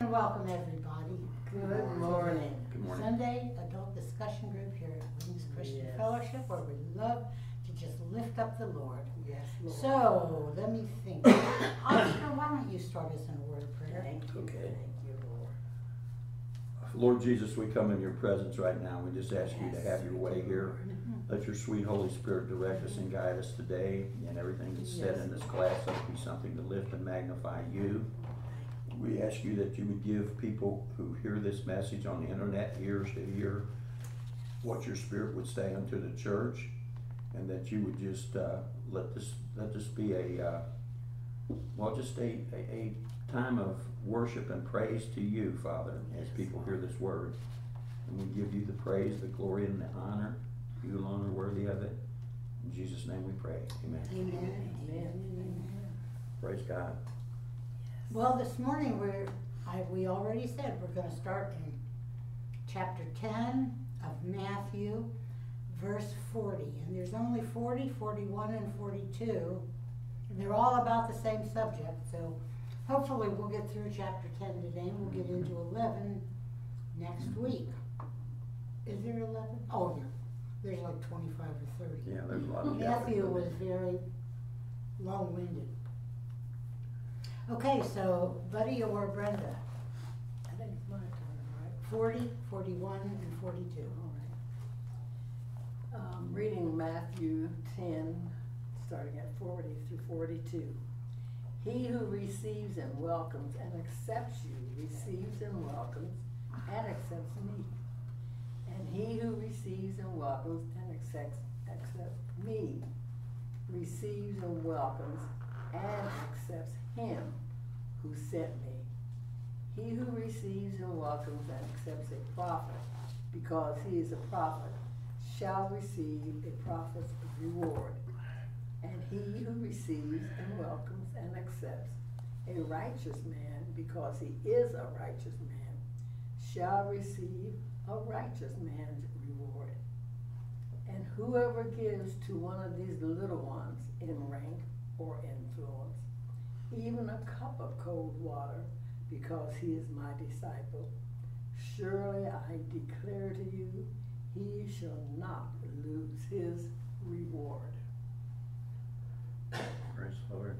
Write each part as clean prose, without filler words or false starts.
and welcome everybody. Good morning. Good morning. Sunday Adult Discussion Group here at Wings Christian Yes. Fellowship, where we love to just lift up the Lord. Yes, Lord. So, let me think. Oscar, why don't you start us in a word of prayer? Thank you. Okay. Thank you, Lord. Lord Jesus, we come in your presence right now. We just ask you to have your way here. Let your sweet Holy Spirit direct us and guide us today, and everything that's said in this class, let it be something to lift and magnify you. We ask you that you would give people who hear this message on the internet ears to hear what your Spirit would say unto the church, and that you would just let this be a time of worship and praise to you, Father, as people hear this word. And we give you the praise, the glory, and the honor. You alone are worthy of it. In Jesus' name we pray. Amen. Amen. Amen. Praise God. Well, this morning we already said we're going to start in chapter 10 of Matthew, verse 40. And there's only 40, 41, and 42. And they're all about the same subject. So hopefully we'll get through chapter 10 today and we'll get into 11 next week. Is there 11? Oh, yeah. There's like 25 or 30. Yeah, there's a lot of Matthew was very long-winded. Okay, so Buddy or Brenda? I think it's my turn, right? 40, 41, and 42. All right. Reading Matthew 10, starting at 40 through 42. He who receives and welcomes and accepts you receives and welcomes and accepts me. And he who receives and welcomes and accepts me receives and welcomes and accepts him who sent me. He who receives and welcomes and accepts a prophet because he is a prophet shall receive a prophet's reward. And he who receives and welcomes and accepts a righteous man because he is a righteous man shall receive a righteous man's reward. And whoever gives to one of these little ones in rank or influence, even a cup of cold water, because he is my disciple, surely I declare to you, he shall not lose his reward. Praise the Lord.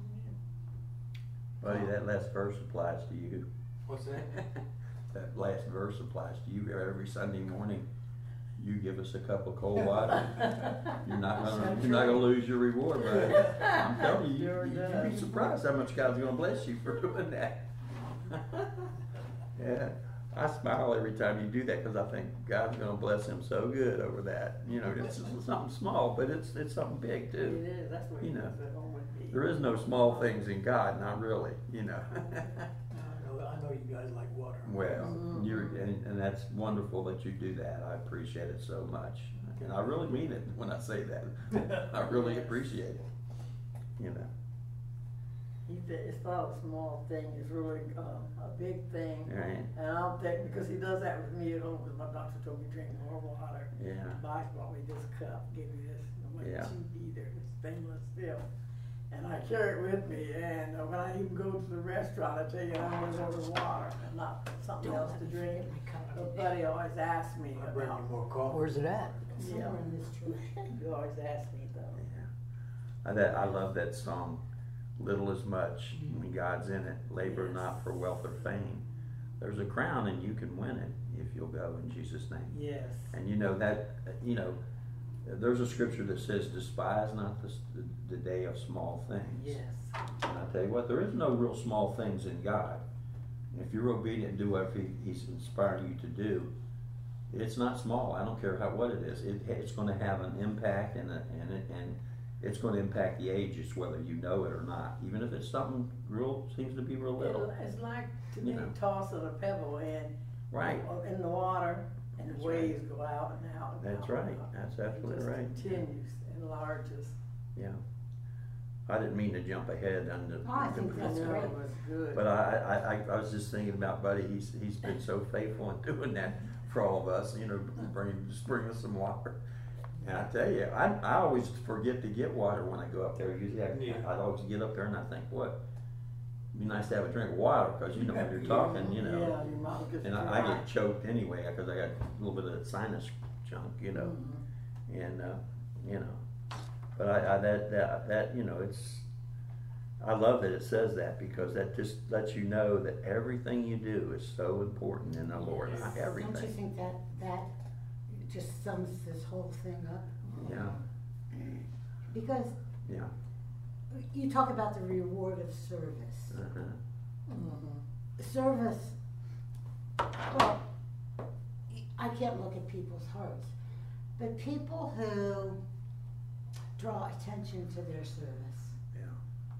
Buddy, that last verse applies to you. What's that? That last verse applies to you every Sunday morning. You give us a cup of cold water. You're not gonna lose your reward, buddy. I'm telling you, Sure you'd be surprised how much God's gonna bless you for doing that. Yeah, I smile every time you do that because I think God's gonna bless him so good over that. You know, it's something small, but it's something big too. It is. That's what You he know, was at home with me. There is no small things in God, not really. You know. I know you guys like water. Well, and that's wonderful that you do that. I appreciate it so much, and I really mean it when I say that. I really appreciate it. You know. It's not a small thing. It's really a big thing. Right. And I don't think, because he does that with me at home, because my doctor told me to drink more water. Yeah. Vice brought me this cup, gave me this. I'm like, Yeah. cheap either. It's stainless steel. And I carry it with me, and when I even go to the restaurant, I tell you, I always order water and not something else to drink. But Buddy always asks me I'll bring you about, more coffee. Where's it at? Somewhere in this church. you always ask me though. Yeah. I love that song. Little is much when God's in it. Labor Yes. not for wealth or fame. There's a crown, and you can win it if you'll go in Jesus' name. Yes. And you know that. There's a scripture that says, "Despise not the day of small things." Yes. And I tell you what, there is no real small things in God. If you're obedient and do what He's inspiring you to do, it's not small. I don't care what it is. It's going to have an impact, and it's going to impact the ages, whether you know it or not. Even if it's something seems to be real little. It's like to You me know. tossing a pebble in the water, and That's the waves go out and out. And That's out right. and out. That's absolutely It right. just continues, enlarges. Yeah. I didn't mean to jump ahead on the. Oh, I think I that's know great. it was good. But I was just thinking about Buddy. He's been so faithful in doing that for all of us. You know, bring us some water. And I tell you, I always forget to get water when I go up there. Usually I always get up there and I think, what? be nice to have a drink of water, because you know when you're talking, you know. Yeah, your mouth gets And I dry. get choked anyway, because I got a little bit of sinus junk, you know. And you know, but that you know, I love that it says that, because that just lets you know that everything you do is so important in the Lord. Don't you Everything. think that just sums this whole thing up? Yeah. Because Yeah. you talk about the reward of service. Uh-huh. Service, well, I can't look at people's hearts, but people who draw attention to their service. Yeah.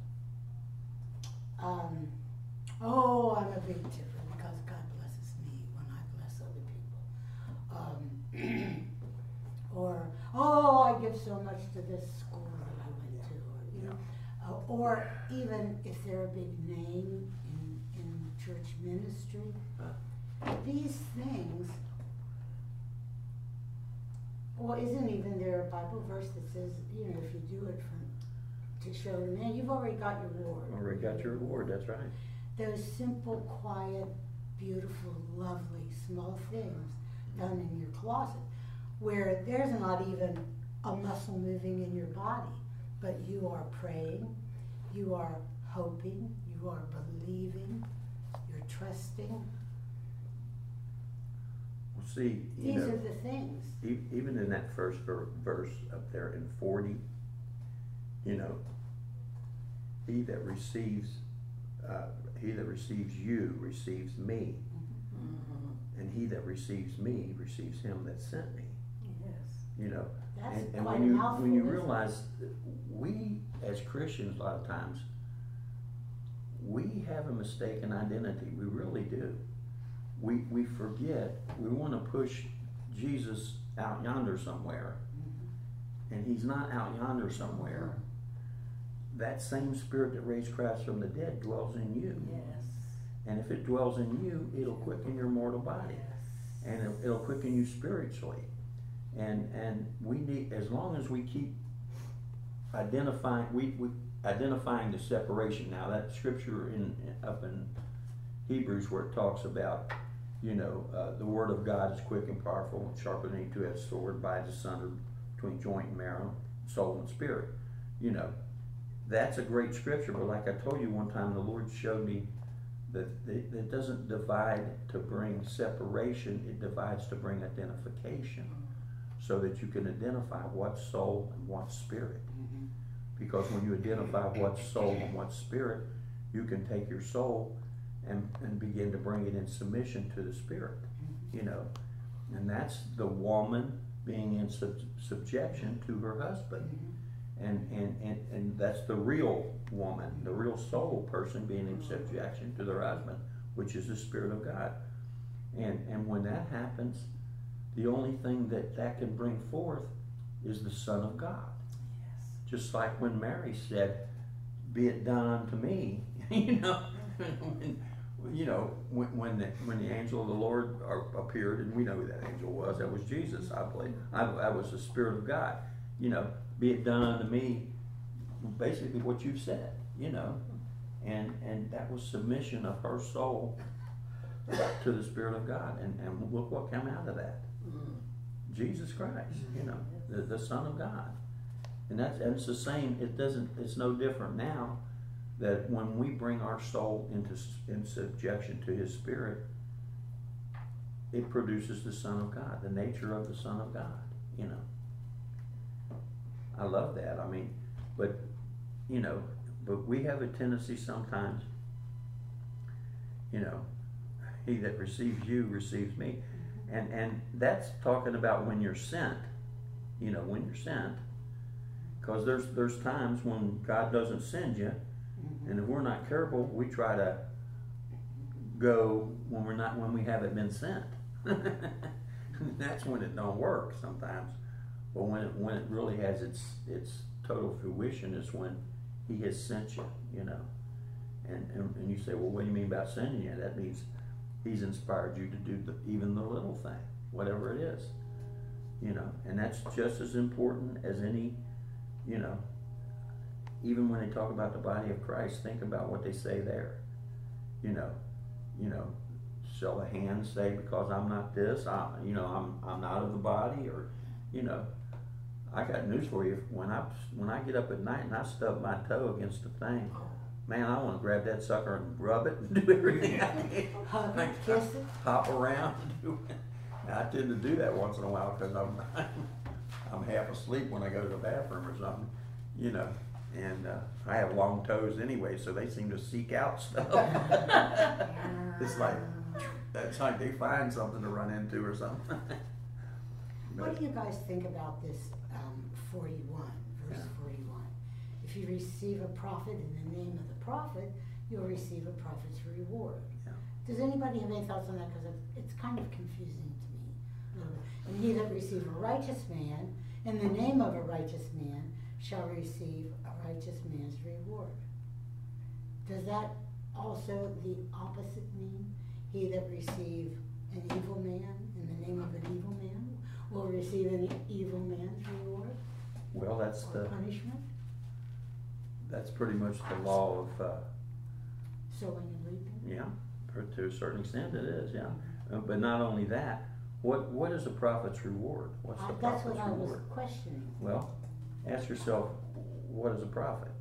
Oh, I'm a big tipper because God blesses me when I bless other people. Or, oh, I give so much to this school that I went to, or, you know, or even if they're a big name in church ministry. These things, well, isn't even there a Bible verse that says, you know, if you do it to show to man, you've already got your reward. Already got your reward, that's right. Those simple, quiet, beautiful, lovely, small things done in your closet, where there's not even a muscle moving in your body, but you are praying, you are hoping, you are believing, you're trusting. See, you These know, are the things. even in that first verse up there in 40, you know, he that receives you receives me, and he that receives me receives him that sent me. Yes. You know, That's and quite when a you mouthful, when you isn't it? realize that we as Christians a lot of times we have a mistaken identity. We really do. We forget. We want to push Jesus out yonder somewhere, and he's not out yonder somewhere. That same spirit that raised Christ from the dead dwells in you. Yes. And if it dwells in you, it'll quicken your mortal body. And it'll quicken you spiritually. And we need, as long as we keep identifying, we identifying the separation. Now that scripture up in Hebrews where it talks about, you know, the word of God is quick and powerful and sharper than any two-edged sword, divides asunder between joint and marrow, soul and spirit. You know, that's a great scripture, but like I told you one time, the Lord showed me that it doesn't divide to bring separation, it divides to bring identification, so that you can identify what's soul and what's spirit. Because when you identify what's soul and what's spirit, you can take your soul and begin to bring it in submission to the spirit, you know. And that's the woman being in subjection to her husband. And that's the real woman, the real soul person being in subjection to their husband, which is the Spirit of God. And when that happens, the only thing that can bring forth is the Son of God. Yes. Just like when Mary said, "Be it done unto me," you know. When the angel of the Lord appeared, and we know who that angel was, that was Jesus. I was the Spirit of God. You know, be it done unto me, basically what you said, you know. And that was submission of her soul to the Spirit of God. And look what came out of that. Jesus Christ, you know, the Son of God. And it's the same, it's no different now, that when we bring our soul in subjection to his Spirit, it produces the Son of God, the nature of the Son of God, you know. I love that. I mean, but we have a tendency sometimes, you know, he that receives you receives me. And that's talking about when you're sent, you know, when you're sent. Because there's times when God doesn't send you, and if we're not careful, we try to go when we haven't been sent. That's when it don't work sometimes. But when it really has its total fruition is when he has sent you, you know. And you say, well, what do you mean by sending you? That means he's inspired you to do even the little thing, whatever it is, you know. And that's just as important as any, you know, even when they talk about the body of Christ, think about what they say there. you know, shall a hand say because I'm not this, I'm not of the body, or, you know, I got news for you. When I get up at night and I stub my toe against the thing, man, I want to grab that sucker and rub it and do everything I can. Hug it, kiss it. Hop around and do it. I tend to do that once in a while because I'm half asleep when I go to the bathroom or something, you know. And I have long toes anyway, so they seem to seek out stuff. It's like they find something to run into or something. What do you guys think about this 41, verse Yeah. 41? If you receive a prophet in the name of the prophet, you'll receive a prophet's reward. Yeah. Does anybody have any thoughts on that? Because it's kind of confusing to me a little bit. And he that receive a righteous man in the name of a righteous man shall receive a righteous man's reward. Does that also the opposite mean? He that receive an evil man in the name of an evil man will receive an evil man's reward Well, that's or punishment? that's pretty much the law of Sowing and reaping? yeah, to a certain extent it is, yeah. But not only that, what is a prophet's reward? What's the That's prophet's what I was reward? questioning. Well, ask yourself, what is a prophet?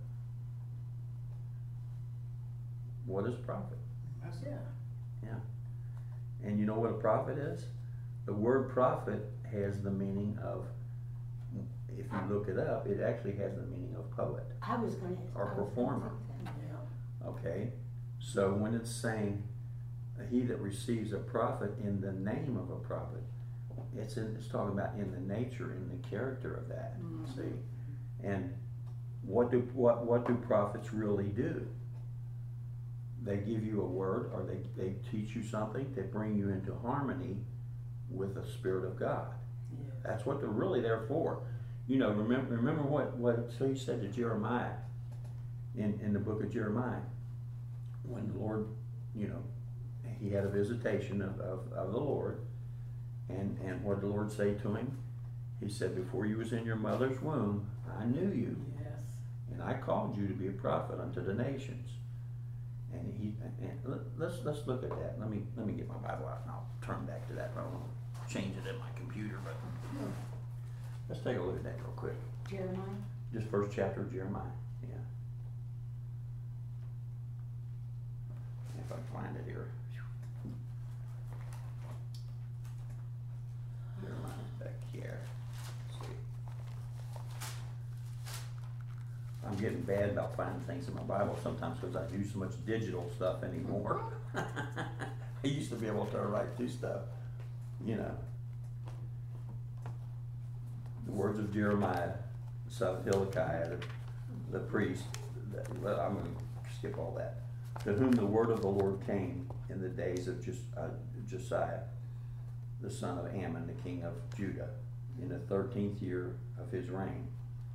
What is a prophet? Yeah. And you know what a prophet is? The word prophet has the meaning of, if you look it up, it actually has the meaning of poet. I was going to. Or performer. Yeah. Okay? So when it's saying, he that receives a prophet in the name of a prophet, it's talking about in the nature, in the character of that. See? And what do prophets really do? They give you a word, or they teach you something to bring you into harmony with the Spirit of God. Yes. That's what they're really there for. You know, remember what he said to Jeremiah in the book of Jeremiah, when the Lord, you know, he had a visitation of the Lord, and what did the Lord say to him? He said, before you was in your mother's womb, I knew you, Yes. and I called you to be a prophet unto the nations. And let's look at that. Let me get my Bible out and I'll turn back to that. I don't want to change it in my computer, but let's take a look at that real quick. Jeremiah? Just first chapter of Jeremiah. Yeah. If I can find it here. Jeremiah's back here. Let's see. I'm getting bad about finding things in my Bible sometimes because I do so much digital stuff anymore. I used to be able to write through stuff, you know. The words of Jeremiah, son of Hilkiah, the priest. I'm going to skip all that. To whom the word of the Lord came in the days of Josiah, the son of Ammon, the king of Judah, in the 13th year of his reign.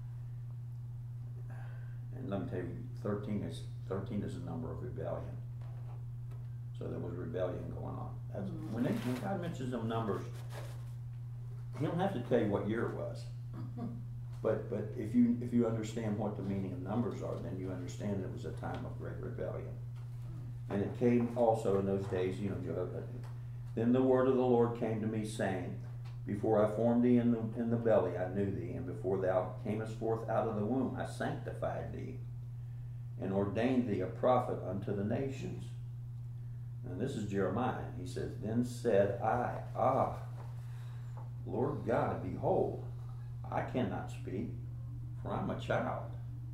And let me tell you, 13 is the number of rebellion. So there was rebellion going on. That's, when God mentions them numbers, he don't have to tell you what year it was. But if you understand what the meaning of numbers are, then you understand it was a time of great rebellion. And it came also in those days, you know, then the word of the Lord came to me, saying, before I formed thee in the belly, I knew thee, and before thou camest forth out of the womb, I sanctified thee, and ordained thee a prophet unto the nations. And this is Jeremiah. He says, then said I, Lord God, behold, I cannot speak, for I'm a child.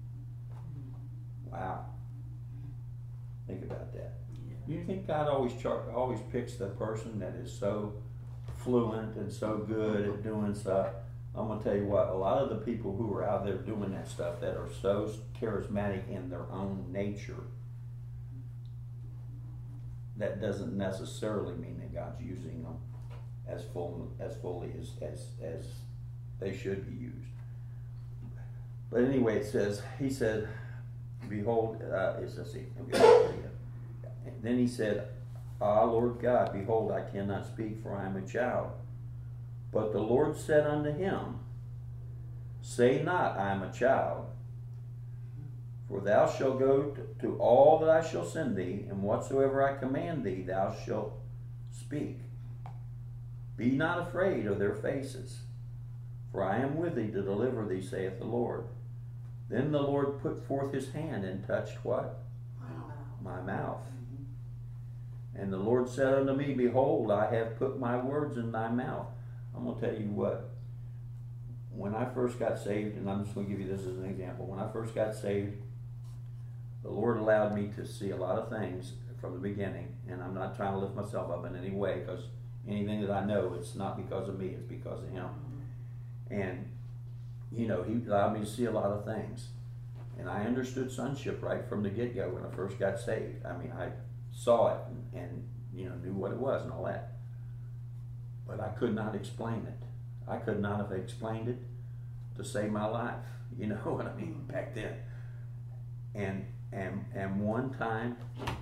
Wow. Think about that. Yeah. You think God always picks the person that is so fluent and so good at doing stuff? I'm going to tell you what, a lot of the people who are out there doing that stuff that are so charismatic in their own nature, that doesn't necessarily mean that God's using them as fully as they should be used. But anyway, he said, behold, then he said, Lord God, behold, I cannot speak, for I am a child. But the Lord said unto him, say not, I am a child, For thou shalt go to all that I shall send thee, and whatsoever I command thee, thou shalt speak. Be not afraid of their faces, for I am with thee to deliver thee, saith the Lord. Then the Lord put forth his hand and touched what? My mouth. And the Lord said unto me, Behold, I have put my words in thy mouth. I'm going to tell you what. When I first got saved, and I'm just going to give you this as an example. When I first got saved, the Lord allowed me to see a lot of things from the beginning. And I'm not trying to lift myself up in any way, because anything that I know, it's not because of me, it's because of him. And, you know, he allowed me to see a lot of things. And I understood sonship right from the get-go when I first got saved. I mean, I saw it and you know, knew what it was and all that. But I could not explain it. I could not have explained it to save my life. You know what I mean? Back then. And one time,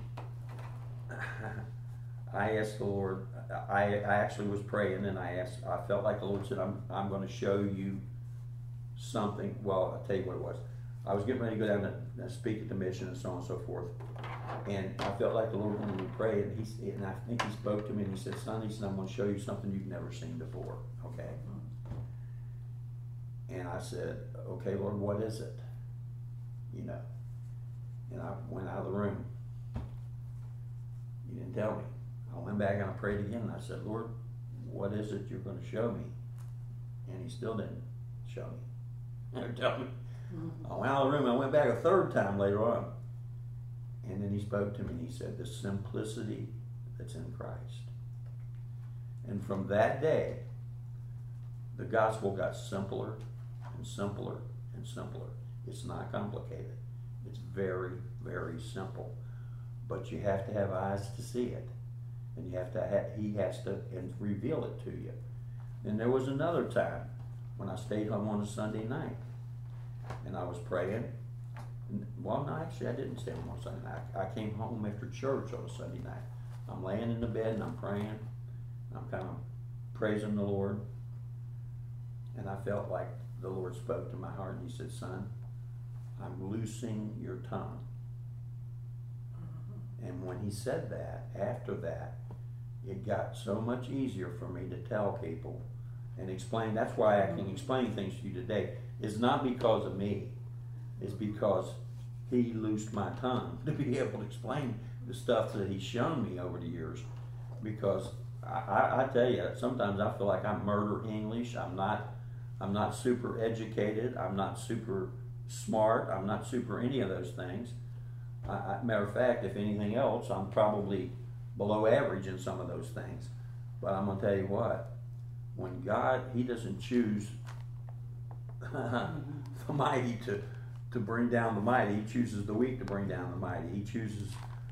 I asked the Lord, I actually was praying, and I felt like the Lord said, I'm going to show you something. Well, I'll tell you what it was. I was getting ready to go down and speak at the mission and so on and so forth. And I felt like the Lord wanted me to pray, and I think he spoke to me and he said, son, he said, I'm going to show you something you've never seen before, okay? And I said, okay, Lord, what is it? You know, and I went out of the room. He didn't tell me. I went back and I prayed again, and I said, Lord, what is it you're going to show me? And he still didn't show me. Or tell me. I went out of the room. I went back a third time later on. And then he spoke to me and he said, the simplicity that's in Christ. And from that day, the gospel got simpler and simpler and simpler. It's not complicated. It's very, very simple. But you have to have eyes to see it. And you have to he has to reveal it to you. And there was another time when I stayed home on a Sunday night. And I was praying. Well, no, actually I didn't stay home on Sunday night. I came home after church on a Sunday night. I'm laying in the bed and I'm praying. I'm kind of praising the Lord. And I felt like the Lord spoke to my heart and he said, son, I'm loosing your tongue. And when he said that, after that, it got so much easier for me to tell people and explain. That's why I can explain things to you today. It's not because of me. It's because he loosed my tongue to be able to explain the stuff that he's shown me over the years. Because I tell you, sometimes I feel like I murder English. I'm not super educated. I'm not super smart. I'm not super any of those things. Matter of fact, if anything else, I'm probably below average in some of those things. But I'm going to tell you what, when God, he doesn't choose the mighty to bring down the mighty. He chooses the weak to bring down the mighty. He chooses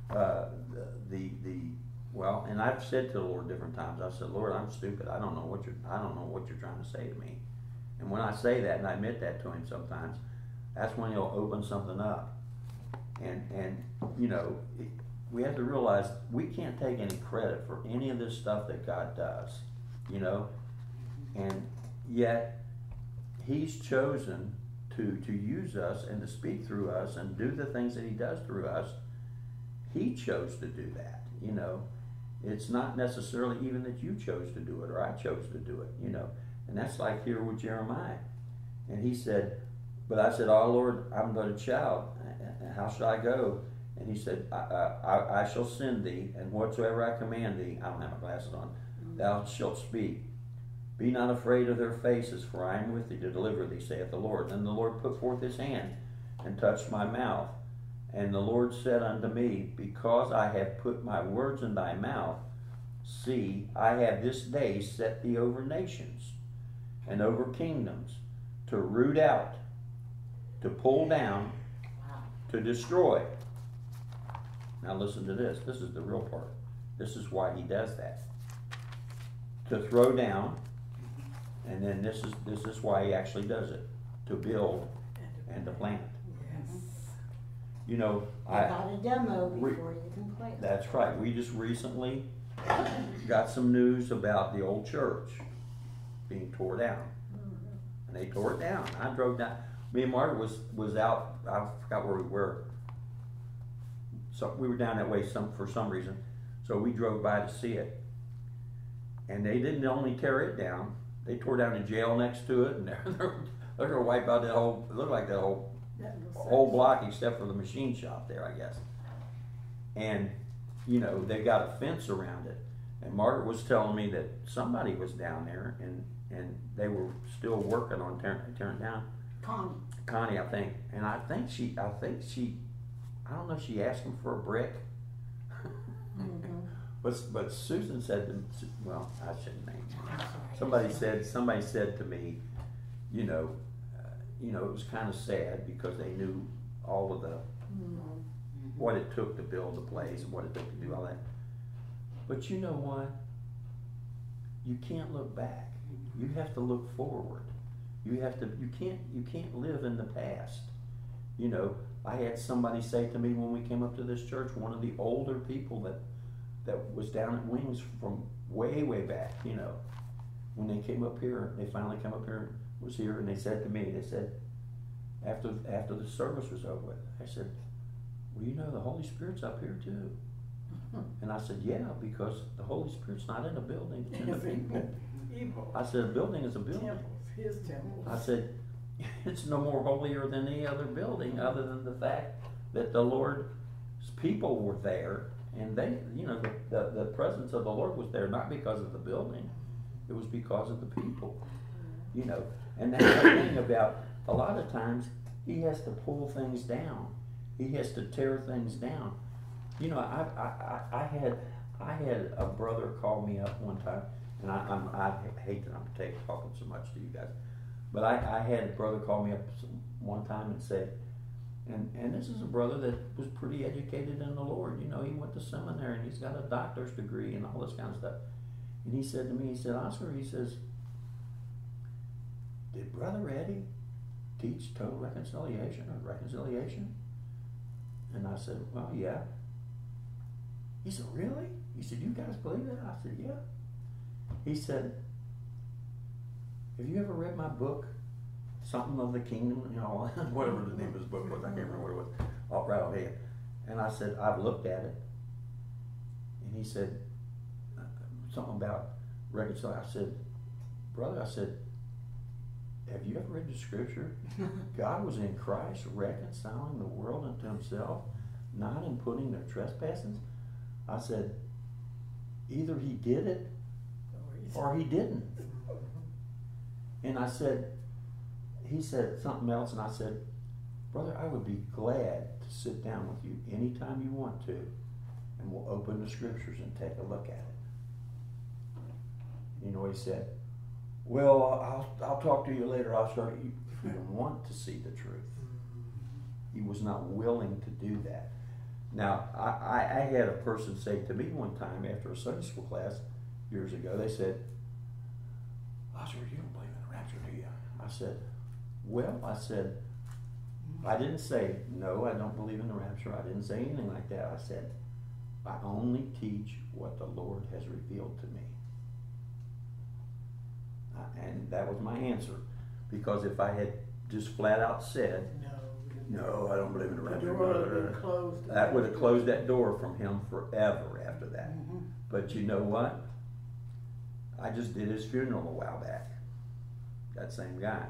well, and I've said to the Lord different times, I said, Lord, I'm stupid. I don't know what you're trying to say to me. And when I say that and I admit that to him sometimes, that's when he'll open something up. And you know, we have to realize we can't take any credit for any of this stuff that God does, you know, and yet he's chosen to use us and to speak through us and do the things that he does through us. He chose to do that, you know. It's not necessarily even that you chose to do it or I chose to do it, you know. And that's like here with Jeremiah. And he said, but I said, oh Lord, I'm but a child. How shall I go? And he said, I shall send thee, and whatsoever I command thee, I don't have my glasses on, thou shalt speak. Be not afraid of their faces, for I am with thee to deliver thee, saith the Lord. Then the Lord put forth his hand and touched my mouth. And the Lord said unto me, because I have put my words in thy mouth, see, I have this day set thee over nations and over kingdoms, to root out, to pull down, to destroy. Now listen to this. This is the real part. This is why he does that. To throw down, and then this is why he actually does it. To build and to plant. Yes. You know, I got a demo before you can play it. That's right. We just recently got some news about the old church being tore down. And they tore it down. I drove down. me and Margaret was out, I forgot where we were. So we were down that way for some reason, so we drove by to see it. And they didn't only tear it down, they tore down the jail next to it, and they're gonna wipe out that whole, it looked like that whole block except for the machine shop there, I guess. And, you know, they got a fence around it. And Margaret was telling me that somebody was down there and they were still working on tearing it down. Connie, I think. And I think she, I don't know if she asked him for a brick. But Susan said to, well, I shouldn't name her. Somebody said to me, you know, it was kind of sad because they knew all of the, what it took to build the place and what it took to do all that. But you know what? You can't look back. You have to look forward. You can't live in the past. You know, I had somebody say to me when we came up to this church, one of the older people that was down at Wings from way back, you know, when they came up here, they finally came up here, was here, and they said to me, they said, after the service was over with, I said, well, you know, the Holy Spirit's up here too. And I said, yeah, because the Holy Spirit's not in a building, it's in the people. I said, a building is a building. His temple. I said, it's no more holier than any other building other than the fact that the Lord's people were there, and they, you know, the presence of the Lord was there, not because of the building, it was because of the people, you know. And that's the thing about, a lot of times, he has to pull things down. He has to tear things down. You know, I had a brother call me up one time, and I hate that I'm talking so much to you guys, but I had a brother call me up one time and say, and this is a brother that was pretty educated in the Lord. You know, he went to seminary and he's got a doctor's degree and all this kind of stuff. And he said to me, he said, Oscar, he says, did Brother Eddie teach total reconciliation or reconciliation? And I said, well, yeah. He said, really? He said, you guys believe that? I said, yeah. He said, have you ever read my book, Something of the Kingdom, you know, whatever the name of his book was, I can't remember what it was, right offhand. And I said, I've looked at it. And he said, something about reconcile. I said, brother, I said, have you ever read the scripture? God was in Christ reconciling the world unto himself, not imputing their trespasses. I said, either he did it or he didn't. And I said, he said something else, and I said, brother, I would be glad to sit down with you anytime you want to, and we'll open the scriptures and take a look at it. You know what he said? Well, I'll talk to you later, Oscar. He didn't want to see the truth. He was not willing to do that. Now, I had a person say to me one time after a Sunday school class years ago, they said, Oscar, you don't believe in the rapture, do you? I said, well, I didn't say, no, I don't believe in the rapture. I didn't say anything like that. I said, I only teach what the Lord has revealed to me. And that was my answer. Because if I had just flat out said, no, I don't believe in the rapture, that would have closed that door from him forever after that. But you know what? I just did his funeral a while back. That same guy.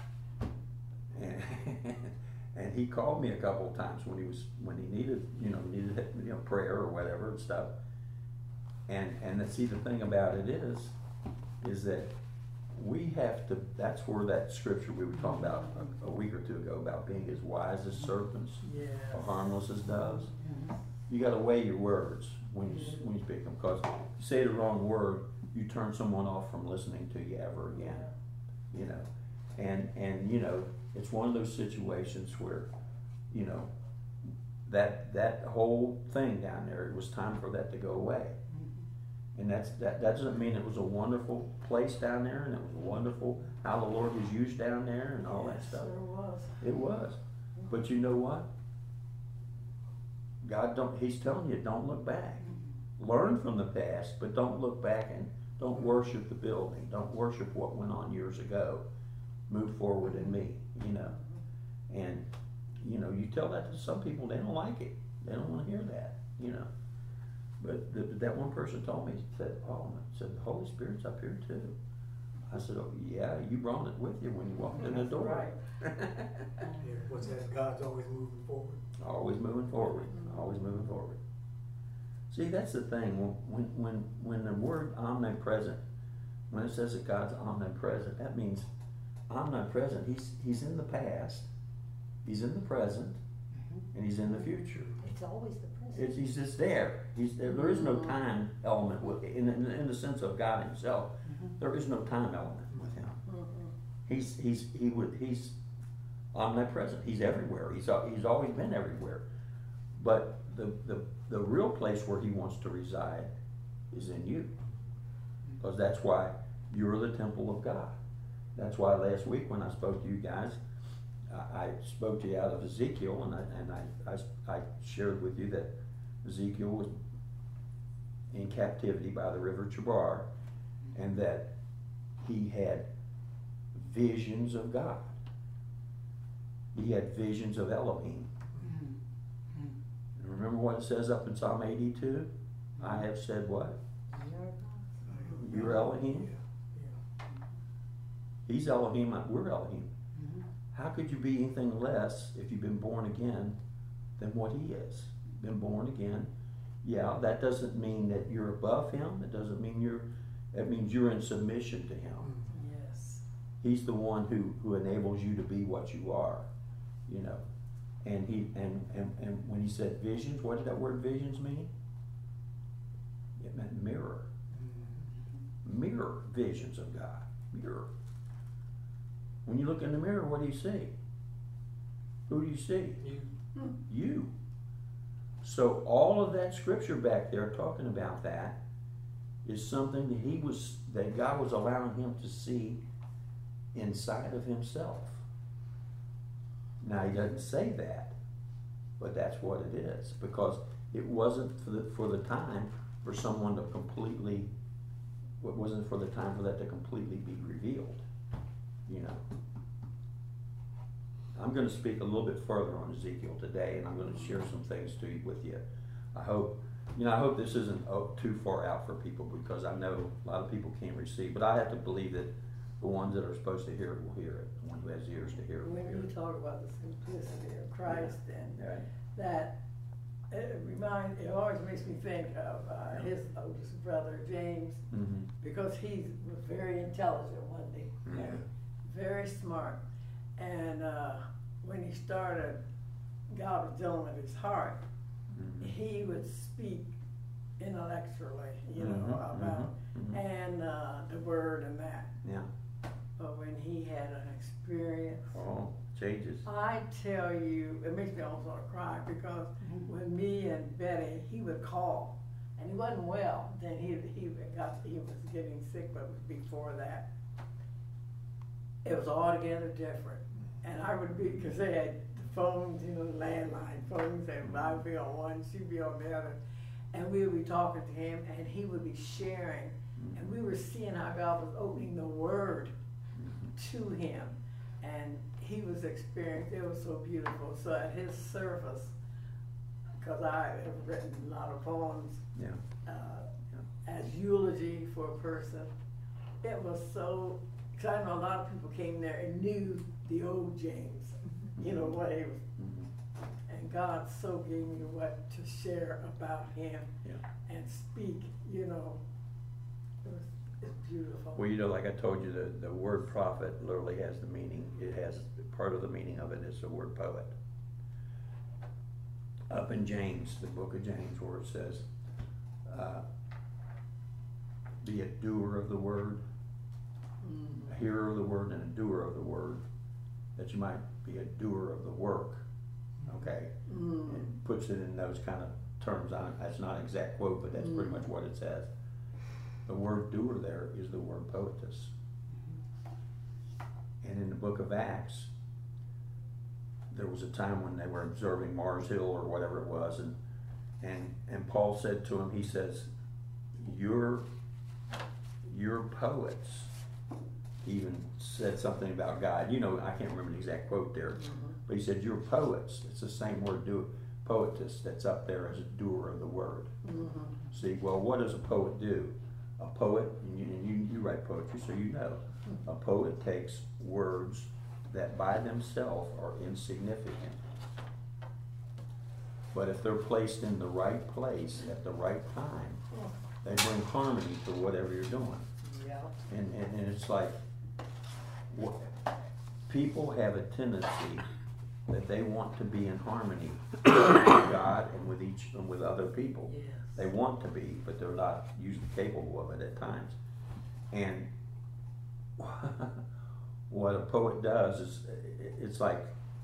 And he called me a couple of times when he needed prayer or whatever and stuff. And see, the thing about it is that we have to, that's where that scripture we were talking about a week or two ago about being as wise as serpents, or harmless as doves. You got to weigh your words when you speak them, because if you say the wrong word, you turn someone off from listening to you ever again. You know, and you know, it's one of those situations where, you know, that whole thing down there, it was time for that to go away. And that doesn't mean it was a wonderful place down there, and it was wonderful how the Lord was used down there and all that stuff. It was. But you know what? He's telling you, don't look back. Learn from the past, but don't look back and don't worship the building. Don't worship what went on years ago. Move forward in me, you know. And, you know, you tell that to some people, they don't like it. They don't want to hear that, you know. But that one person told me, said, oh, said, the Holy Spirit's up here too. I said, oh, yeah, you brought it with you when you walked in the That's door. right. Yeah, what's that? God's always moving forward. Always moving forward, always moving forward. See, that's the thing, when the word omnipresent, when it says that God's omnipresent, that means omnipresent, he's in the past, he's in the present, and he's in the future. It's always the present. He's just there. There is no time element in the sense of God himself. There is no time element with him. He's omnipresent. He's everywhere. He's always been everywhere. But the real place where he wants to reside is in you, because that's why you're the temple of God. That's why last week when I spoke to you guys, I spoke to you out of Ezekiel, and I shared with you that Ezekiel was in captivity by the river Chebar, and that he had visions of God. He had visions of Elohim. And remember what it says up in Psalm 82? I have said what? You're Elohim. He's Elohim, we're Elohim. How could you be anything less if you've been born again than what he is? Been born again. Yeah, that doesn't mean that you're above him. It doesn't mean it means you're in submission to him. Yes. He's the one who enables you to be what you are, you know. And when he said visions, what did that word visions mean? It meant mirror. Mirror visions of God. Mirror. When you look in the mirror, what do you see? Who do you see? You. So all of that scripture back there talking about that is something that God was allowing him to see inside of himself. Now he doesn't say that, but that's what it is, because it wasn't for the time for someone to completely. It wasn't for the time for that to completely be revealed. You know, I'm going to speak a little bit further on Ezekiel today, and I'm going to share some things with you. I hope this isn't too far out for people, because I know a lot of people can't receive, but I have to believe that the ones that are supposed to hear it will hear it. The one who has ears to hear it will When hear you it. talk about the simplicity of Christ, and Right. that it always makes me think of his oldest brother James, because he was very intelligent, wasn't he? Yeah. Very smart. And when he started, God was dealing with his heart. He would speak intellectually, about and the word and that. Yeah. But when he had an experience, Oh, changes. I tell you, it makes me almost want to cry, because when me and Betty, he would call, and he wasn't well. Then he was getting sick, but before that, it was altogether different. And I would be, because they had the phones, landline phones, and I would be on one, she'd be on the other, and we would be talking to him, and he would be sharing, and we were seeing how God was opening the Word to him, and he was experiencing. It was so beautiful. So at his service, because I have written a lot of poems as eulogy for a person, it was so. Because I know a lot of people came there and knew the old James, what he was. And God so gave me what to share about him and speak, It's beautiful. Well, like I told you, the word prophet literally has the meaning. It has part of the meaning of it is the word poet. Up in James, the book of James, where it says, be a doer of the word, a hearer of the word, and a doer of the word, that you might be a doer of the work. Okay? It puts it in those kind of terms. That's not an exact quote, but that's pretty much what it says. The word doer there is the word poetess. And in the book of Acts, there was a time when they were observing Mars Hill or whatever it was, and Paul said to him, he says, your poets even said something about God. You know, I can't remember the exact quote there, but he said, "You're poets." It's the same word, poetess, that's up there as a doer of the word. See, well, what does a poet do? A poet, and you write poetry, so you know, a poet takes words that by themselves are insignificant, but if they're placed in the right place at the right time, they bring harmony to whatever you're doing. Yeah. And it's like, people have a tendency that they want to be in harmony with God and with other people. Yes. They want to be, but they're not usually capable of it at times. And what a poet does is, it's like,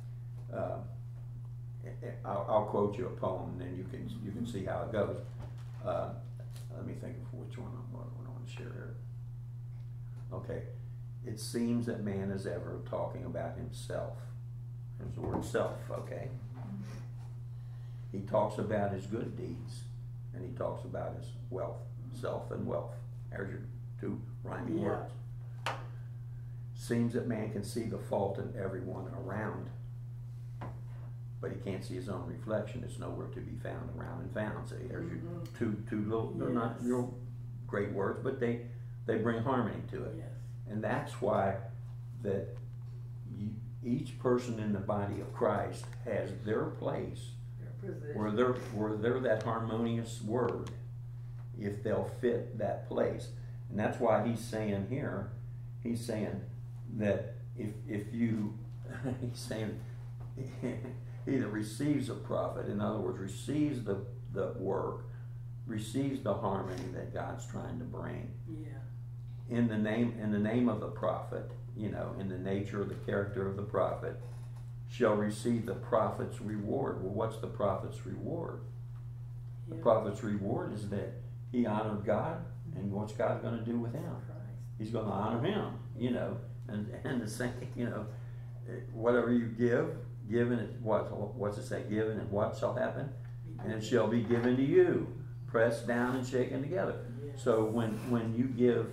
I'll quote you a poem, and then you can see how it goes. Let me think of which one I want to share here. Okay, it seems that man is ever talking about himself. There's the word self, okay? He talks about his good deeds, and he talks about his wealth, self and wealth. There's your two rhyming words. Seems that man can see the fault in everyone around, but he can't see his own reflection. It's nowhere to be found, around and found. So there's your two little, they're not real great words, but they bring harmony to it. Yes. And that's why that each person in the body of Christ has their place where they're that harmonious word, if they'll fit that place. And that's why he's saying here, he's saying that if you, he's saying he that receives a prophet, in other words, receives the work, receives the harmony that God's trying to bring. Yeah. In the name of the prophet, you know, in the nature of the character of the prophet, shall receive the prophet's reward. Well, what's the prophet's reward? Yeah. The prophet's reward is that he honored God, and what's God going to do with him? Christ. He's going to honor him, you know, and the same, you know, whatever you give and it, what's it say? Given and what shall happen? And it shall be given to you, pressed down and shaken together. Yes. So when you give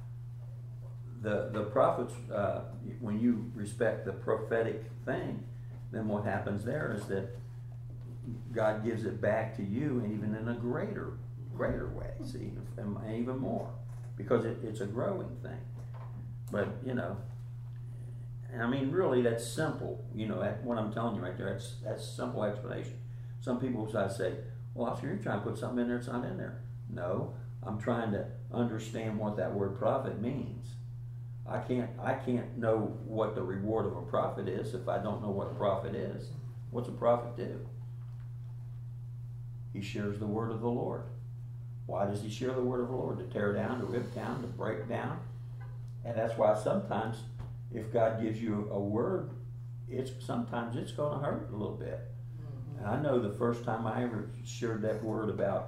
the prophets, when you respect the prophetic thing, then what happens there is that God gives it back to you, and even in a greater way, see, and even more, because it's a growing thing. But, you know, I mean, really, that's simple. You know, what I'm telling you right there, that's simple explanation. Some people say, well, Oscar, you're trying to put something in there that's not in there. No, I'm trying to understand what that word prophet means. I can't know what the reward of a prophet is if I don't know what a prophet is. What's a prophet do? He shares the word of the Lord. Why does he share the word of the Lord? To tear down, to rip down, to break down. And that's why sometimes if God gives you a word, sometimes it's going to hurt a little bit. And I know the first time I ever shared that word about,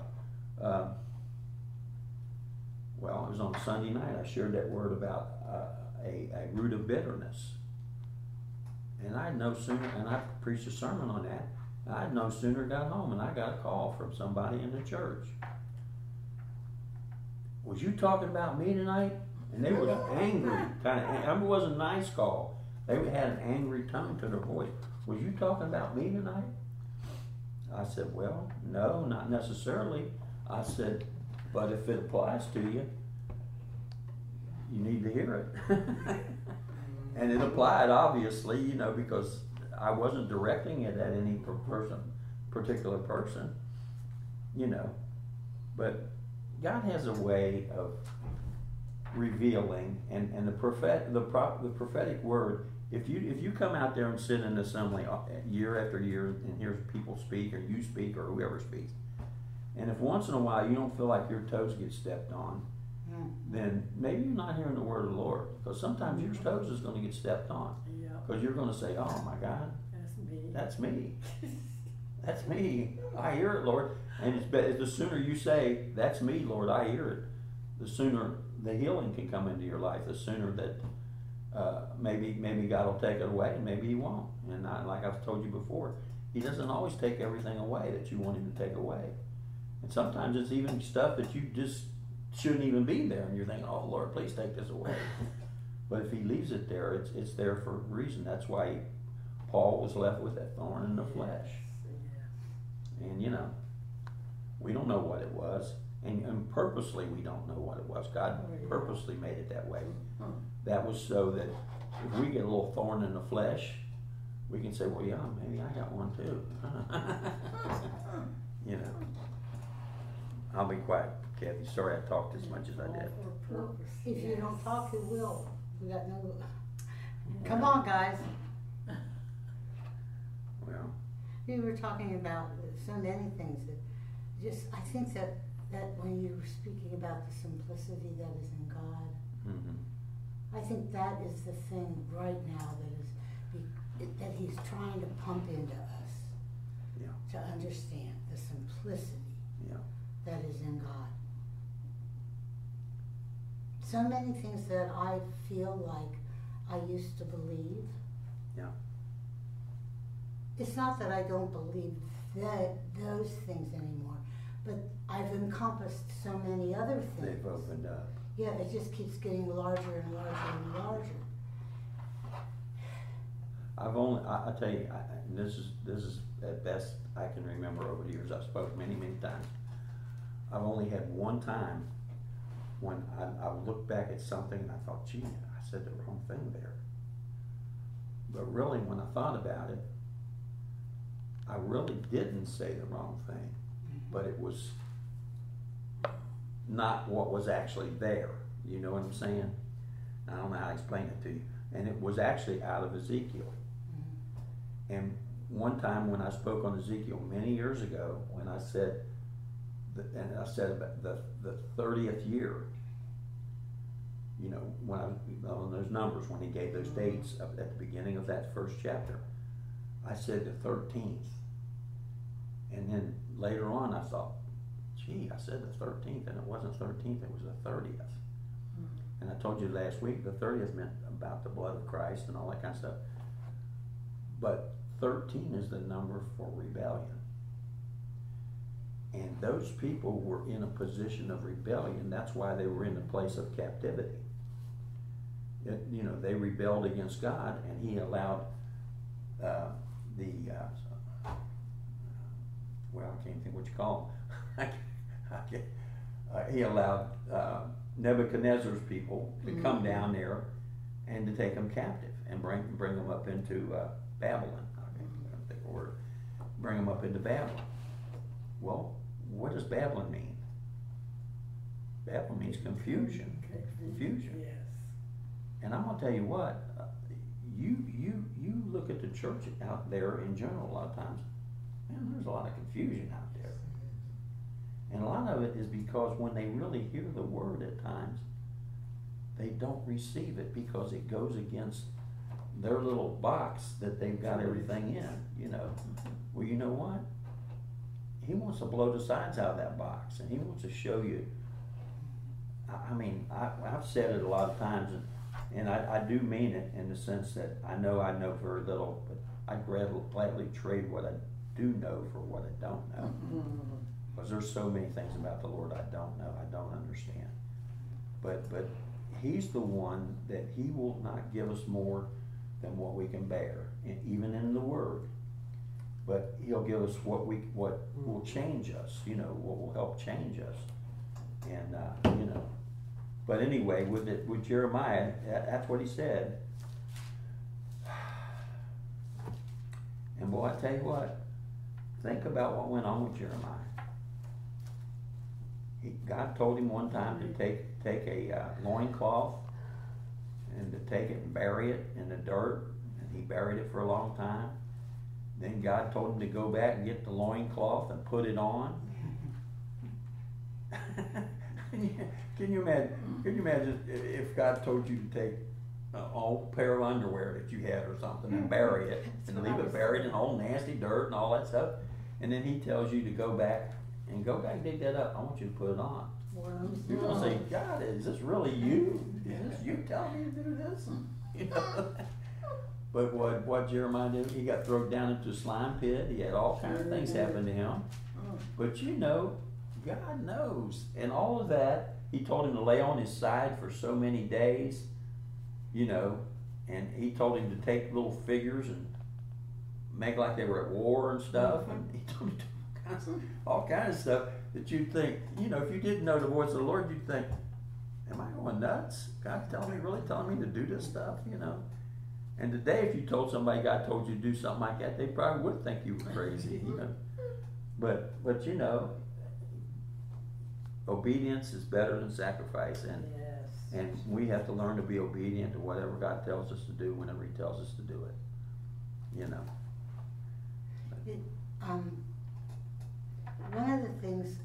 well, it was on Sunday night. I shared that word about a root of bitterness. And I'd no sooner, and I preached a sermon on that, I'd no sooner got home and I got a call from somebody in the church. Was you talking about me tonight? And they were angry, it wasn't a nice call. They had an angry tone to their voice. Was you talking about me tonight? I said, well, no, not necessarily. I said, but if it applies to you, you need to hear it. And it applied, obviously, you know, because I wasn't directing it at any particular person, you know. But God has a way of revealing, and the prophetic word. If you come out there and sit in an assembly year after year and hear people speak, or you speak, or whoever speaks, and if once in a while you don't feel like your toes get stepped on, then maybe you're not hearing the word of the Lord. Because sometimes your toes is going to get stepped on. Yeah. Because you're going to say, "Oh my God, That's me. that's me. I hear it, Lord." And the sooner you say, "That's me, Lord, I hear it," the sooner the healing can come into your life. The sooner that maybe God will take it away, and maybe He won't. And like I've told you before, He doesn't always take everything away that you want Him to take away. And sometimes it's even stuff that you just shouldn't even be there, and you're thinking, "Oh Lord, please take this away." But if he leaves it there, it's there for a reason. That's why Paul was left with that thorn in the flesh. Yes. And you know, we don't know what it was. And purposely we don't know what it was. God purposely made it that way. That was so that if we get a little thorn in the flesh, we can say, well, yeah, maybe I got one too. You know. I'll be quiet, Kathy. Sorry I talked as much as I did. All for Well, purpose. if you Yes. don't talk, who will? We got no. Come on, guys. Well, You were talking about so many things that just, I think that when you were speaking about the simplicity that is in God, mhm. I think that is the thing right now that he's trying to pump into us. Yeah. To understand the simplicity Yeah. that is in God. So many things that I feel like I used to believe. Yeah. It's not that I don't believe those things anymore, but I've encompassed so many other things. They've opened up. Yeah, it just keeps getting larger and larger and larger. I tell you, and this is at best I can remember over the years. I've spoken many times. I've only had one time when I looked back at something and I thought, gee, I said the wrong thing there. But really, when I thought about it, I really didn't say the wrong thing, but it was not what was actually there. You know what I'm saying? I don't know how to explain it to you. And it was actually out of Ezekiel. And one time when I spoke on Ezekiel many years ago, when I said, and I said about the 30th year, you know, when on those numbers, when he gave those dates at the beginning of that first chapter, I said the 13th. And then later on I thought, gee, I said the 13th, and it wasn't 13th, it was the 30th. And I told you last week the 30th meant about the blood of Christ and all that kind of stuff. But 13 is the number for rebellion. And those people were in a position of rebellion. That's why they were in a place of captivity. You know, they rebelled against God, and he allowed well, I can't think what you call them. He allowed Nebuchadnezzar's people to come down there and to take them captive and bring them up into Babylon. I don't think the word. Bring them up into Babylon. Well, what does Babylon mean? Babylon means confusion. Confusion. Yes. And I'm gonna tell you what. You look at the church out there in general a lot of times. Man, there's a lot of confusion out there. And a lot of it is because when they really hear the word at times, they don't receive it because it goes against their little box that they've got everything in, you know. Well, you know what? He wants to blow the sides out of that box, and he wants to show you. I mean, I've said it a lot of times, and I do mean it in the sense that I know very little, but I'd gladly trade what I do know for what I don't know. Because there's so many things about the Lord I don't know, I don't understand. But he's the one that he will not give us more than what we can bear, even in the Word. But he'll give us what will change us, you know, what will help change us. And, you know, but anyway, with Jeremiah, that's what he said. And boy, I tell you what, think about what went on with Jeremiah. God told him one time to take a loincloth and to take it and bury it in the dirt, and he buried it for a long time. Then God told him to go back and get the loincloth and put it on. Can you imagine if God told you to take an old pair of underwear that you had or something and bury it and leave it buried in all nasty dirt and all that stuff, and then he tells you to go back and dig that up. I want you to put it on. You're gonna say, God, is this really you? Is this you telling me to do this? You know? But what Jeremiah did, he got thrown down into a slime pit. He had all kinds of things happen to him. But you know, God knows. And all of that, he told him to lay on his side for so many days. you know, and he told him to take little figures and make like they were at war and stuff, and he told him to do all kinds of stuff that you'd think, you know, if you didn't know the voice of the Lord, you'd think, am I going nuts? God really telling me to do this stuff, you know? And today, if you told somebody God told you to do something like that, they probably would think you were crazy, you know? But you know, obedience is better than sacrifice, and we have to learn to be obedient to whatever God tells us to do whenever He tells us to do it, you know? One of the things,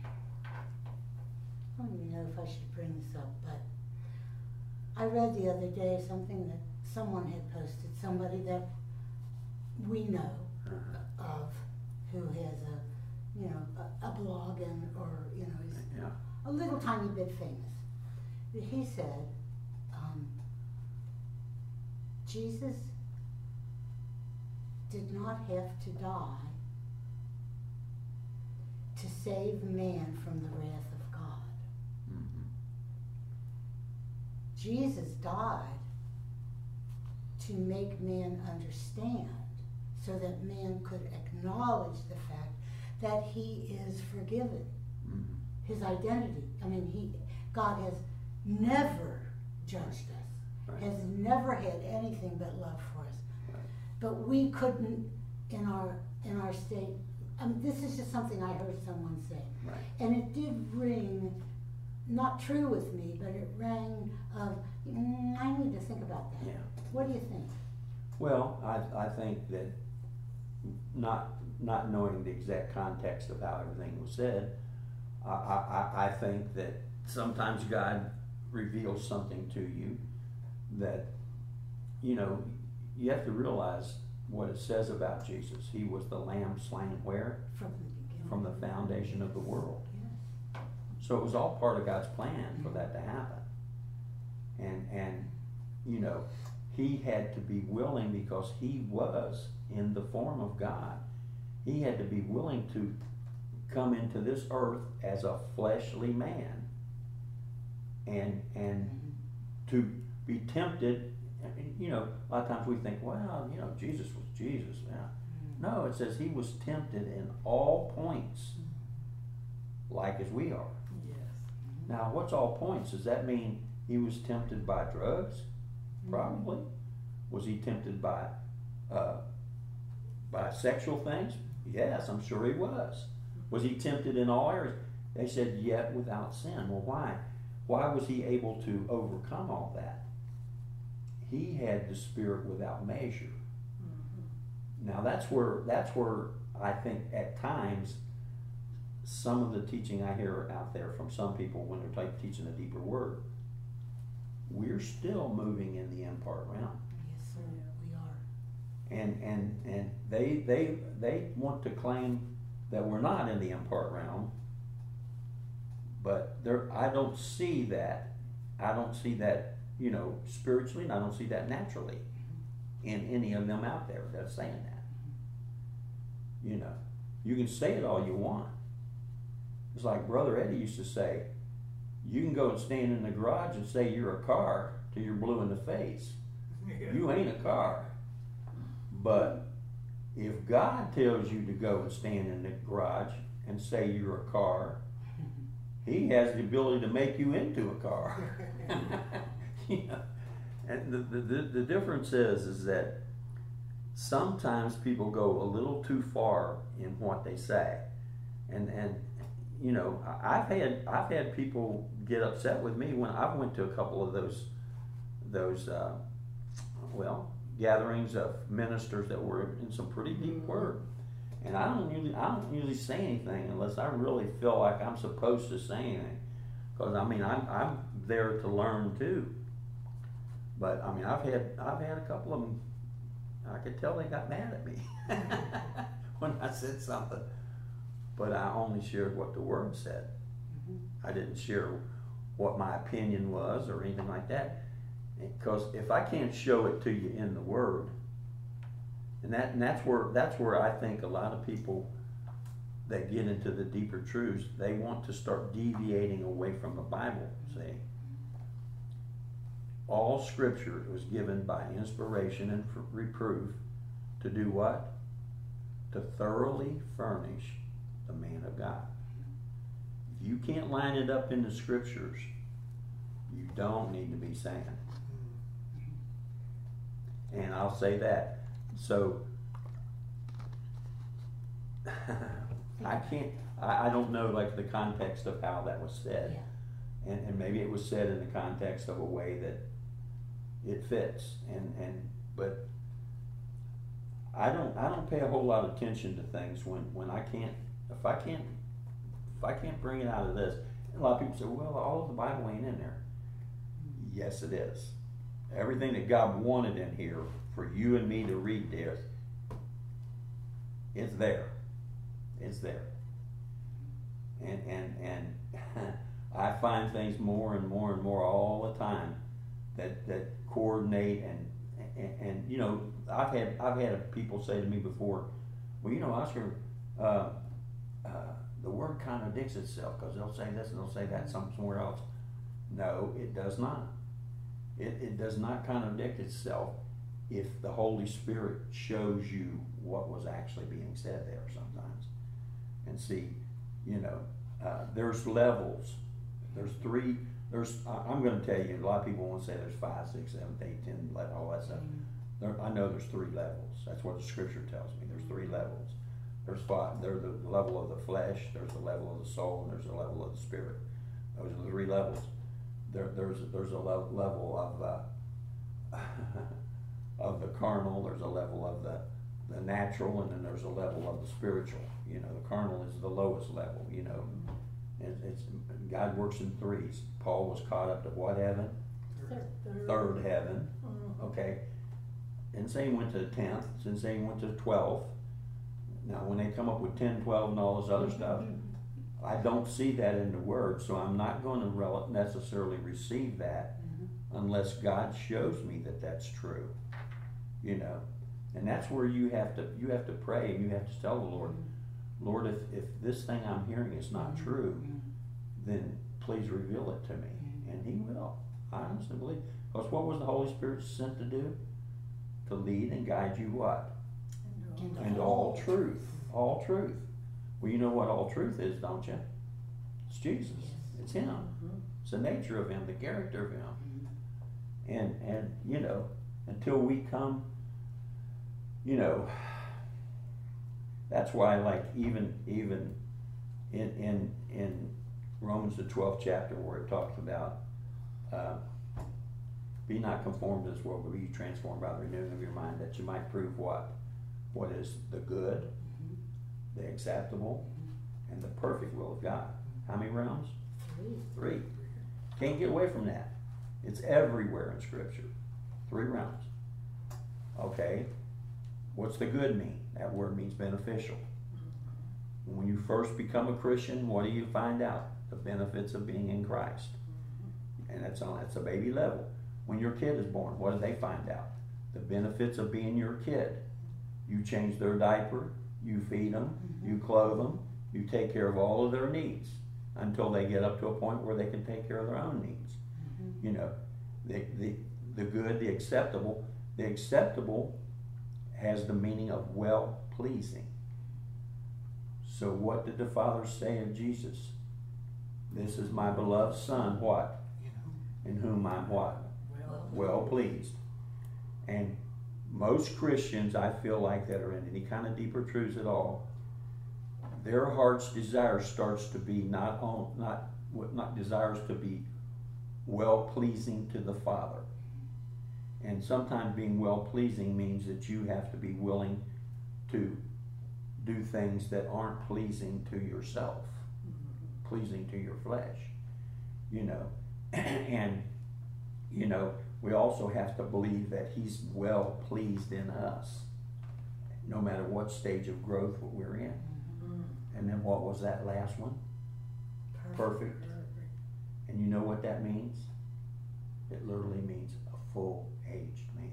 I don't even know if I should bring this up, but I read the other day something that someone had posted, somebody that we know of who has a blog or is a little tiny bit famous. He said, Jesus did not have to die to save man from the wrath of God. Mm-hmm. Jesus died to make man understand so that man could acknowledge the fact that he is forgiven. Mm-hmm. His identity. I mean, God has never judged us, Right. has never had anything but love for us. Right. But we couldn't, in our state, this is just something I heard someone say. Right. And it did ring, not true with me, but it rang of, I need to think about that. Yeah. What do you think? Well, I think that not knowing the exact context of how everything was said, I think that sometimes God reveals something to you that, you know, you have to realize what it says about Jesus. He was the Lamb slain where? From the beginning. From the foundation of the world. Yes. So it was all part of God's plan for that to happen. And you know, he had to be willing, because he was in the form of God. He had to be willing to come into this earth as a fleshly man and to be tempted. You know, a lot of times we think, well, you know, Jesus was Jesus. Yeah. No, it says he was tempted in all points, like as we are. Yes. Now, what's all points? Does that mean he was tempted by drugs? Probably. Was he tempted by sexual things? Yes, I'm sure he was. Was he tempted in all areas? They said, yet without sin. Well, why? Why was he able to overcome all that? He had the Spirit without measure. Mm-hmm. Now that's where I think at times some of the teaching I hear out there from some people when they're teaching a deeper word, we're still moving in the impart realm. Yes, sir, we are. And they want to claim that we're not in the impart realm, but I don't see that. I don't see that, you know, spiritually, and I don't see that naturally in any of them out there that's saying that. You know, you can say it all you want. It's like Brother Eddie used to say, you can go and stand in the garage and say you're a car till you're blue in the face. You ain't a car. But if God tells you to go and stand in the garage and say you're a car, he has the ability to make you into a car. You know? And the difference is that sometimes people go a little too far in what they say. And you know, I've had people get upset with me when I went to a couple of those gatherings of ministers that were in some pretty deep word. And I don't usually say anything unless I really feel like I'm supposed to say anything, because I mean I'm there to learn too. But I mean I've had a couple of them. I could tell they got mad at me when I said something, but I only shared what the Word said. I didn't share what my opinion was or anything like that, because if I can't show it to you in the Word, and that's where I think a lot of people that get into the deeper truths, they want to start deviating away from the Bible. See, all scripture was given by inspiration and reproof to do what? To thoroughly furnish the man of God. If you can't line it up in the scriptures, you don't need to be saying it. And I'll say that. So, I don't know like the context of how that was said. Yeah. And maybe it was said in the context of a way that it fits. But I don't pay a whole lot of attention to things when I can't, if I can't bring it out of this. And a lot of people say, well, all of the Bible ain't in there. Yes, it is. Everything that God wanted in here for you and me to read there, it's there. It's there. And I find things more and more and more all the time that coordinate and you know, I've had people say to me before, well, you know, Oscar, the word contradicts itself because they'll say this and they'll say that somewhere else. No, it does not. It does not contradict itself if the Holy Spirit shows you what was actually being said there sometimes. And see, you know, there's levels. I'm going to tell you, a lot of people want to say there's 5, 6, 7, 8, 10, 11, all that stuff. I know there's 3 levels. That's what the scripture tells me. There's 3 levels. There's 5. There's the level of the flesh, there's the level of the soul, and there's the level of the spirit. Those are the 3 levels. There's a level of of the carnal, there's a level of the natural, and then there's a level of the spiritual. You know, the carnal is the lowest level, you know. It's God works in 3s. Paul was caught up to what heaven? Third heaven. Okay. Didn't say he went to the 10th. Didn't say he went to the 12th. Now, when they come up with 10, 12, and all this other stuff, I don't see that in the Word, so I'm not going to necessarily receive that unless God shows me that that's true. You know, and that's where you have to pray and you have to tell the Lord, Lord, if this thing I'm hearing is not true, then please reveal it to me, and He will. I honestly believe. Because what was the Holy Spirit sent to do? To lead and guide you what? And all truth. All truth. Well, you know what all truth is, don't you? It's Jesus. It's Him. It's the nature of Him, the character of Him. And you know, until we come, you know, that's why, like, even in Romans the 12th chapter, where it talks about be not conformed to this world, but be transformed by the renewing of your mind, that you might prove what is the good, the acceptable, and the perfect will of God. How many realms? 3. Can't get away from that. It's everywhere in Scripture. 3 realms. Okay. What's the good mean? That word means beneficial. When you first become a Christian, what do you find out? The benefits of being in Christ. And that's a baby level. When your kid is born, what do they find out? The benefits of being your kid. You change their diaper, you feed them, you clothe them, you take care of all of their needs until they get up to a point where they can take care of their own needs. You know, the good, the acceptable. The acceptable has the meaning of well-pleasing. So what did the Father say of Jesus? This is my beloved Son, what? In whom I'm what? Well-pleased. And most Christians, I feel like, that are in any kind of deeper truths at all, their heart's desire starts to be not desires to be well-pleasing to the Father. And sometimes being well-pleasing means that you have to be willing to do things that aren't pleasing to yourself, pleasing to your flesh, you know. And, you know, we also have to believe that He's well-pleased in us, no matter what stage of growth we're in. And then what was that last one? Perfect. And you know what that means? It literally means a full-aged man.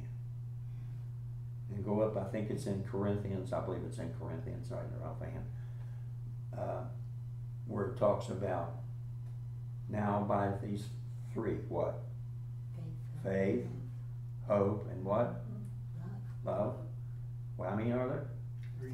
And go up, I think it's in Corinthians, I believe it's in Corinthians, right there offhand, where it talks about now by these 3, what? faith, hope, and what? Love. Well, how many are there? Three.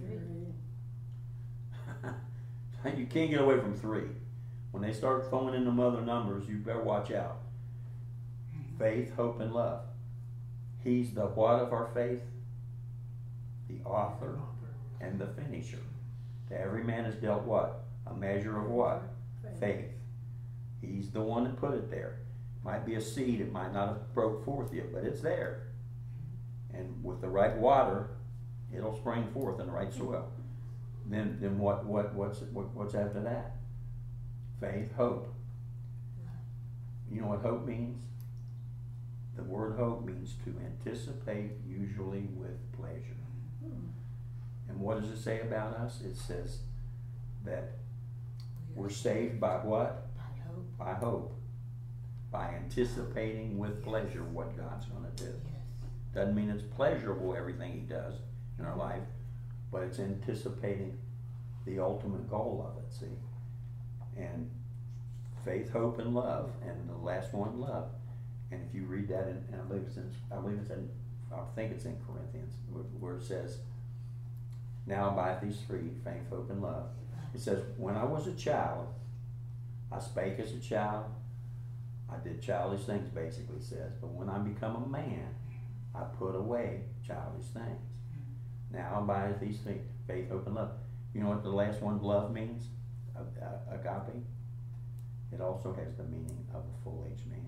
You can't get away from 3. When they start throwing in them other numbers, you better watch out. Faith, hope, and love. He's the what of our faith? The author and the finisher. To every man is dealt what? A measure of what? Faith. He's the one that put it there. Might be a seed, it might not have broke forth yet, but it's there. And with the right water, it'll spring forth in the right soil. Then what's after that? Faith, hope. You know what hope means? The word hope means to anticipate, usually with pleasure. And what does it say about us? It says that we're saved by what? By hope. By anticipating with pleasure what God's going to do. Doesn't mean it's pleasurable, everything He does in our life, but it's anticipating the ultimate goal of it, see? And faith, hope, and love, and the last one, love. And if you read that, and I think it's in Corinthians, where it says, now abide these 3, faith, hope, and love. It says, when I was a child, I spake as a child, I did childish things, basically says, but when I become a man, I put away childish things. Now abide these 3, faith, hope, and love. You know what the last one, love, means? Agape. It also has the meaning of a full-aged man.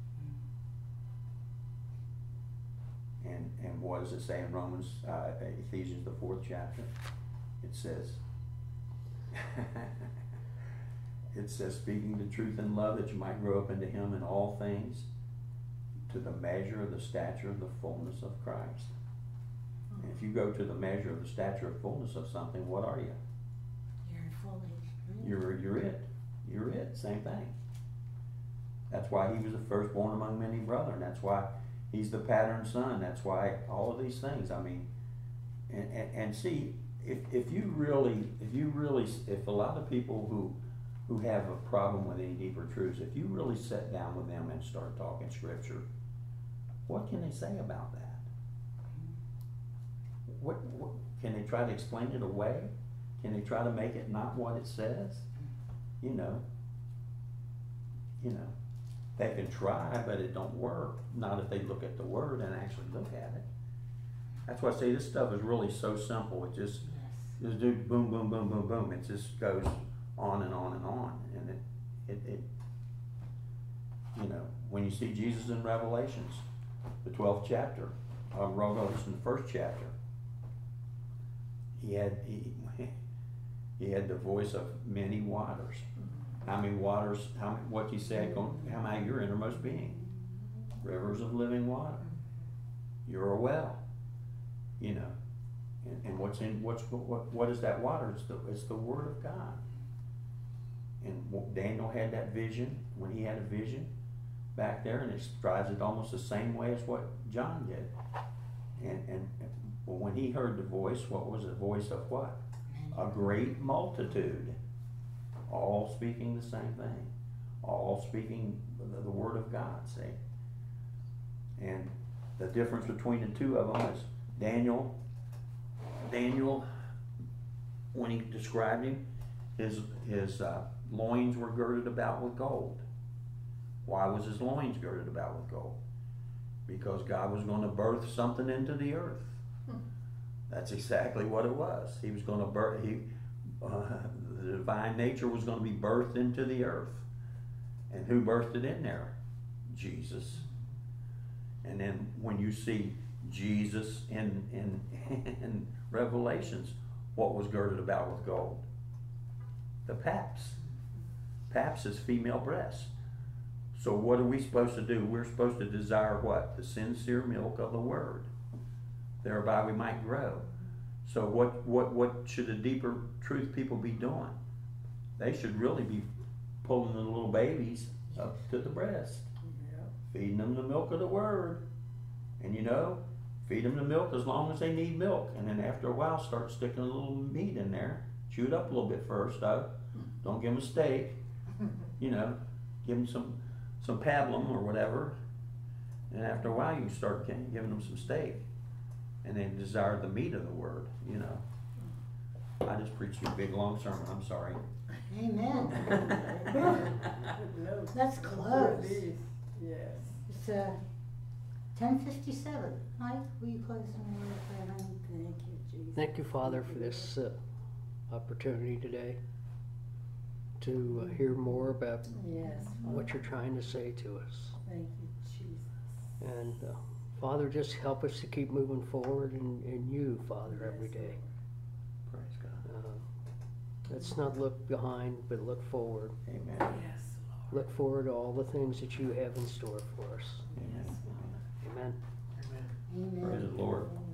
And what does it say in Romans, Ephesians, the 4th chapter? It says, speaking the truth in love, that you might grow up into Him in all things, to the measure of the stature of the fullness of Christ. And if you go to the measure of the stature of fullness of something, what are you? You're full-aged. You're it. You're it. Same thing. That's why He was the firstborn among many brethren. That's why He's the pattern son. That's why all of these things. I mean, and see, if a lot of people who have a problem with any deeper truths, if you really sit down with them and start talking Scripture, what can they say about that? What can they try to explain it away? Can they try to make it not what it says? You know, they can try, but it don't work. Not if they look at the Word and actually look at it. That's why I say this stuff is really so simple. It just do boom, boom, boom, boom, boom. It just goes on and on and on. And it when you see Jesus in Revelations, the 12th chapter, Revelation, the 1st chapter, he had the voice of many waters. How many waters? What he said? How many? Your innermost being, rivers of living water. You're a well. And what is that water? It's the Word of God. And Daniel had that vision when he had a vision back there, and it describes it almost the same way as what John did. And when he heard the voice, what was the voice of what? A great multitude, all speaking the same thing, all speaking the Word of God, see? And the difference between the two of them is Daniel, when he described him, his loins were girded about with gold. Why was his loins girded about with gold? Because God was going to birth something into the earth. That's exactly what it was. He was going to birth, the divine nature was going to be birthed into the earth. And who birthed it in there? Jesus. And then when you see Jesus in Revelations, what was girded about with gold? The paps. Paps is female breasts. So what are we supposed to do? We're supposed to desire what? The sincere milk of the Word. Thereby we might grow. So what should the deeper truth people be doing? They should really be pulling the little babies up to the breast. Feeding them the milk of the Word. And feed them the milk as long as they need milk. And then after a while start sticking a little meat in there. Chew it up a little bit first though. Don't give them a steak. Give them some pablum or whatever. And after a while, you start giving them some steak. And they desire the meat of the word, you know. I just preached you a big long sermon, I'm sorry. Amen. No. That's close. Yes. It's 10:57. Mike, will you close in the word of prayer, honey? Thank you, Jesus. Thank you, Father, for this opportunity today to hear more about Yes. what you're trying to say to us. Thank you, Jesus. And Father, just help us to keep moving forward in you, Father, every day. Praise God. Let's not look behind, but look forward. Amen. Yes, Look forward to all the things that you have in store for us. Amen. Amen. Amen. Amen. Praise the Lord.